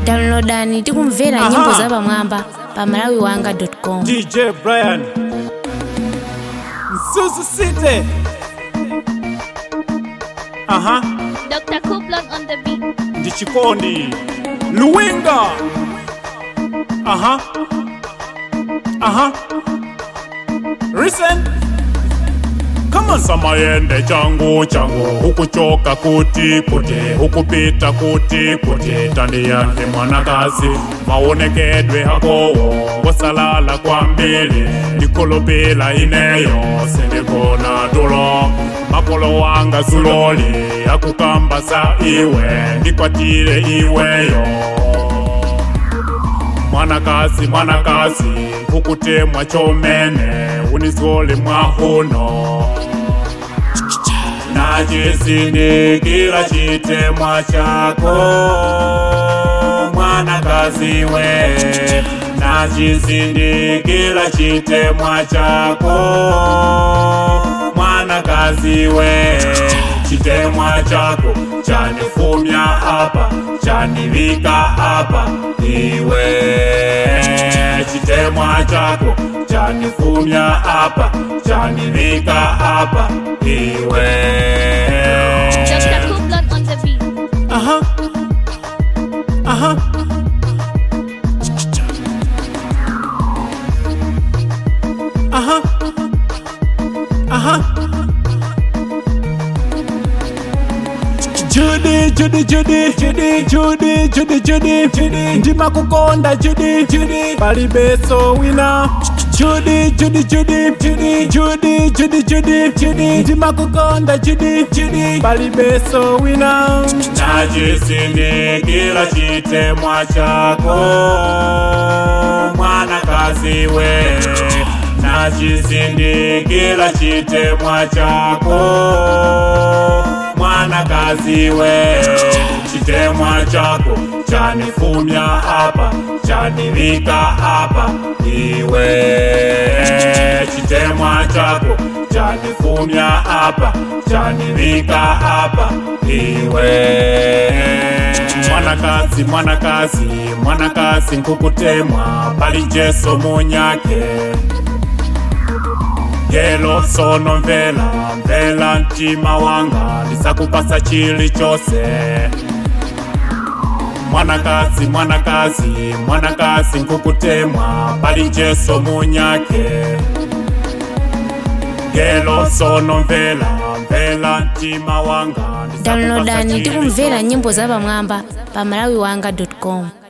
Downloadani tikumvera nyimbo za pamwamba pa malawiwanga.com. DJ Brian Susu City. Dr. Kublon on the beat. Ndichikondi Luwinga. Listen. Come on. Samayende changu hukuchoka kuti hukupita kuti tandi yake mwanakazi maonekedwe hakowo wasalala kwa mbili ndikolopela ineyo sendekona tulo makolo wanga zuloli akukamba sa iwe ndikwatile iweyo mwanakazi hukutemwa chomene unizole mwahuno najisindikila chitemwa chako mwanakazi we najisindikila chitemwa chako mwanakazi we chitemwa chako chanifumya hapa chanivika hapa iwe chitemwa chako chanifumya hapa chanivika hapa iwe Dr. Kublon on the beat. Judy ndima kukonda Judy palibeso wina Judy ndima kukonda Judy palibeso wina najisindikila chitemwa chako mwanakazi we najisindikila chitemwa chako mwanakazi we chitemwa chako chanifumya hapa chanivika hapa iwe chitemwa chako chanifumya hapa chanivika hapa iwe mwanakazi nkukutemwa pali jeso munyake Gelo sono mvela ntima wanga lisakupasa chili chose mwanakazi nkukutemwa pali jeso munyake Gelo sono mvela ntima wanga Downloadani tikumvera nyimbo za pamwamba pa malawiwanga.com.